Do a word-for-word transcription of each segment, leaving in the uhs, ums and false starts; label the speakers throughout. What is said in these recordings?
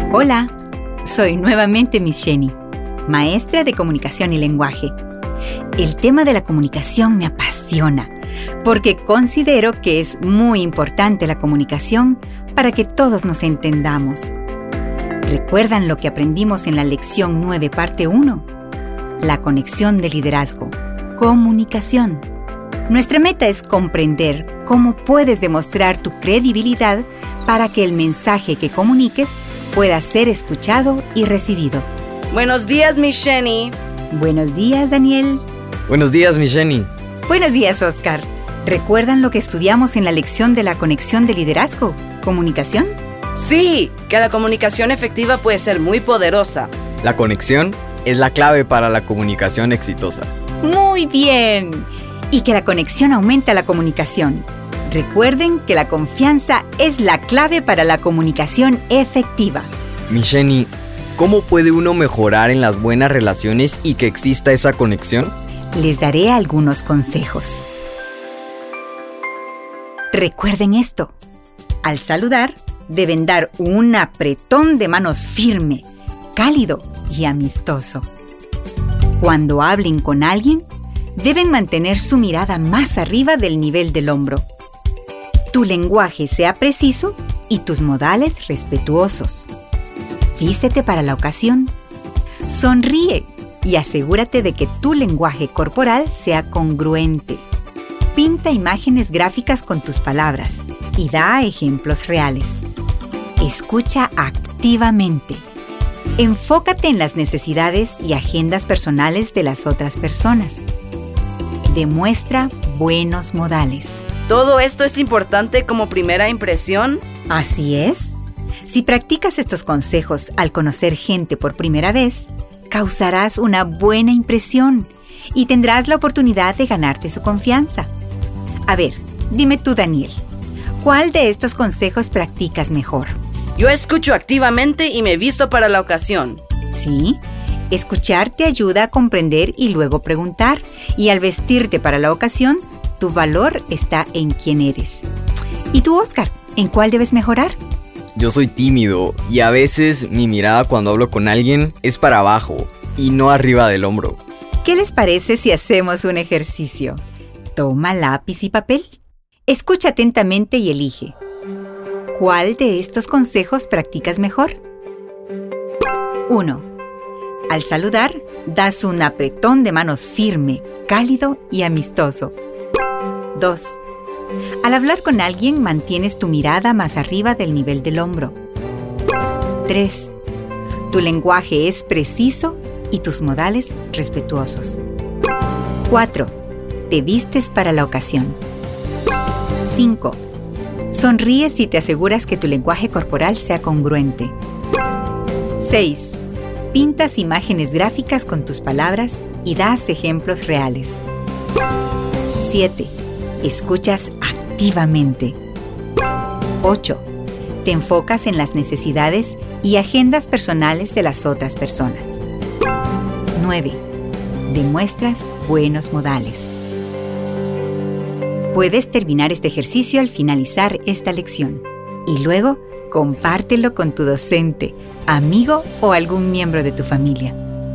Speaker 1: Hola, soy nuevamente Miss Jenny, maestra de comunicación y lenguaje. El tema de la comunicación me apasiona porque considero que es muy importante la comunicación para que todos nos entendamos. ¿Recuerdan lo que aprendimos en la lección nueve, parte uno? La conexión de liderazgo, comunicación. Nuestra meta es comprender cómo puedes demostrar tu credibilidad para que el mensaje que comuniques pueda ser escuchado y recibido.
Speaker 2: Buenos días, Miss Jenny.
Speaker 1: Buenos días, Daniel.
Speaker 3: Buenos días, Miss Jenny.
Speaker 1: Buenos días, Oscar. ¿Recuerdan lo que estudiamos en la lección de la conexión de liderazgo, comunicación?
Speaker 2: Sí, que la comunicación efectiva puede ser muy poderosa.
Speaker 3: La conexión es la clave para la comunicación exitosa.
Speaker 1: Muy bien. Y que la conexión aumenta la comunicación. Recuerden que la confianza es la clave para la comunicación efectiva.
Speaker 3: Miss Jenny, ¿cómo puede uno mejorar en las buenas relaciones y que exista esa conexión?
Speaker 1: Les daré algunos consejos. Recuerden esto. Al saludar, deben dar un apretón de manos firme, cálido y amistoso. Cuando hablen con alguien, deben mantener su mirada más arriba del nivel del hombro. Tu lenguaje sea preciso y tus modales respetuosos. Vístete para la ocasión. Sonríe y asegúrate de que tu lenguaje corporal sea congruente. Pinta imágenes gráficas con tus palabras y da ejemplos reales. Escucha activamente. Enfócate en las necesidades y agendas personales de las otras personas. Demuestra buenos modales.
Speaker 2: ¿Todo esto es importante como primera impresión?
Speaker 1: Así es. Si practicas estos consejos al conocer gente por primera vez, causarás una buena impresión y tendrás la oportunidad de ganarte su confianza. A ver, dime tú, Daniel, ¿cuál de estos consejos practicas mejor?
Speaker 2: Yo escucho activamente y me visto para la ocasión.
Speaker 1: Sí, escuchar te ayuda a comprender y luego preguntar, y al vestirte para la ocasión, tu valor está en quién eres. ¿Y tú, Oscar, en cuál debes mejorar?
Speaker 3: Yo soy tímido y a veces mi mirada cuando hablo con alguien es para abajo y no arriba del hombro.
Speaker 1: ¿Qué les parece si hacemos un ejercicio? Toma lápiz y papel. Escucha atentamente y elige. ¿Cuál de estos consejos practicas mejor? uno. Al saludar, das un apretón de manos firme, cálido y amistoso. dos. Al hablar con alguien, mantienes tu mirada más arriba del nivel del hombro. tres. Tu lenguaje es preciso y tus modales respetuosos. cuatro. Te vistes para la ocasión. cinco. Sonríes y te aseguras que tu lenguaje corporal sea congruente. seis. Pintas imágenes gráficas con tus palabras y das ejemplos reales. siete. Escuchas activamente. ocho. Te enfocas en las necesidades y agendas personales de las otras personas. nueve. Demuestras buenos modales. Puedes terminar este ejercicio al finalizar esta lección y luego compártelo con tu docente, amigo o algún miembro de tu familia.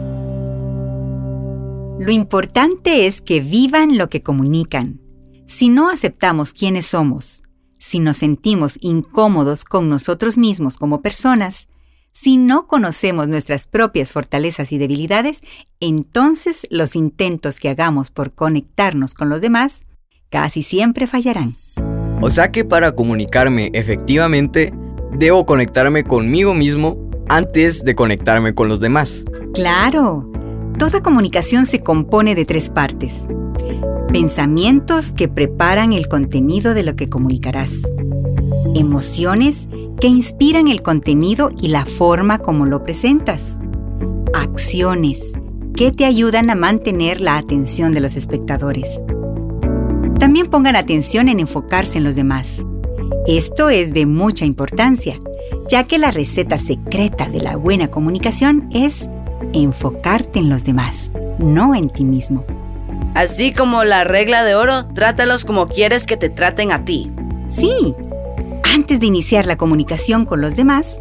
Speaker 1: Lo importante es que vivan lo que comunican. Si no aceptamos quiénes somos, si nos sentimos incómodos con nosotros mismos como personas, si no conocemos nuestras propias fortalezas y debilidades, entonces los intentos que hagamos por conectarnos con los demás casi siempre fallarán.
Speaker 3: O sea que para comunicarme efectivamente, debo conectarme conmigo mismo antes de conectarme con los demás.
Speaker 1: ¡Claro! Toda comunicación se compone de tres partes. Pensamientos que preparan el contenido de lo que comunicarás. Emociones que inspiran el contenido y la forma como lo presentas. Acciones que te ayudan a mantener la atención de los espectadores. También pongan atención en enfocarse en los demás. Esto es de mucha importancia, ya que la receta secreta de la buena comunicación es enfocarte en los demás, no en ti mismo.
Speaker 2: Así como la regla de oro, trátalos como quieres que te traten a ti.
Speaker 1: Sí. Antes de iniciar la comunicación con los demás,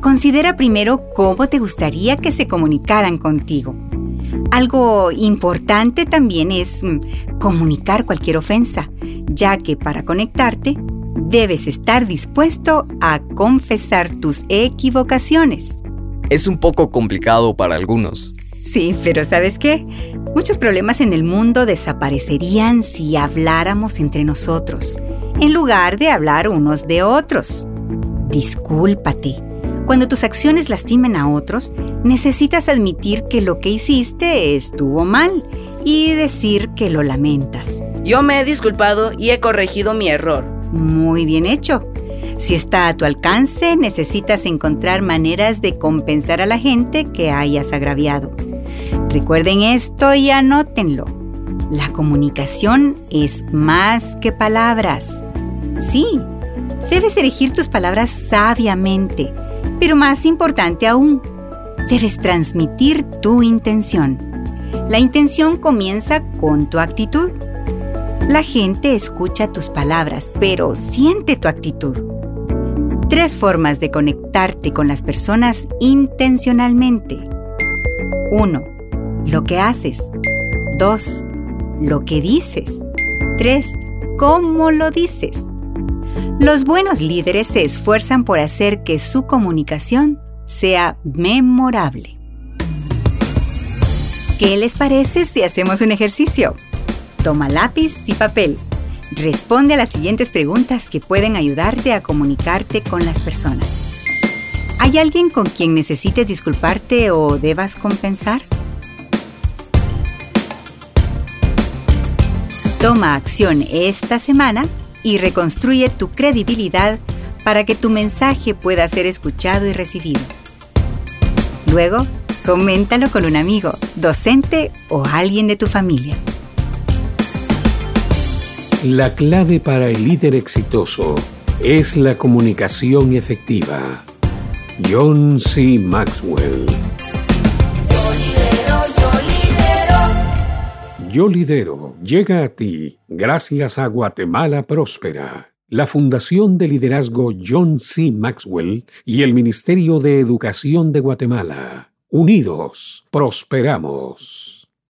Speaker 1: Considera primero cómo te gustaría que se comunicaran contigo. Algo importante también es mm, comunicar cualquier ofensa, ya que para conectarte debes estar dispuesto a confesar tus equivocaciones.
Speaker 3: Es un poco complicado para algunos.
Speaker 1: Sí, pero ¿sabes qué? Muchos problemas en el mundo desaparecerían si habláramos entre nosotros, en lugar de hablar unos de otros. Discúlpate. Cuando tus acciones lastimen a otros, necesitas admitir que lo que hiciste estuvo mal y decir que lo lamentas.
Speaker 2: Yo me he disculpado y he corregido mi error.
Speaker 1: Muy bien hecho. Si está a tu alcance, necesitas encontrar maneras de compensar a la gente que hayas agraviado. Recuerden esto y anótenlo. La comunicación es más que palabras. Sí, debes elegir tus palabras sabiamente, pero más importante aún, debes transmitir tu intención. La intención comienza con tu actitud. La gente escucha tus palabras, pero siente tu actitud. Tres formas de conectarte con las personas intencionalmente. Uno, lo que haces. Dos, lo que dices. Tres, cómo lo dices. Los buenos líderes se esfuerzan por hacer que su comunicación sea memorable. ¿Qué les parece si hacemos un ejercicio? Toma lápiz y papel. Responde a las siguientes preguntas que pueden ayudarte a comunicarte con las personas. ¿Hay alguien con quien necesites disculparte o debas compensar? Toma acción esta semana y reconstruye tu credibilidad para que tu mensaje pueda ser escuchado y recibido. Luego, coméntalo con un amigo, docente o alguien de tu familia.
Speaker 4: La clave para el líder exitoso es la comunicación efectiva. John C. Maxwell.
Speaker 5: Yo lidero, yo lidero.
Speaker 4: Yo lidero llega a ti gracias a Guatemala Próspera, la Fundación de Liderazgo John C. Maxwell y el Ministerio de Educación de Guatemala. Unidos, prosperamos.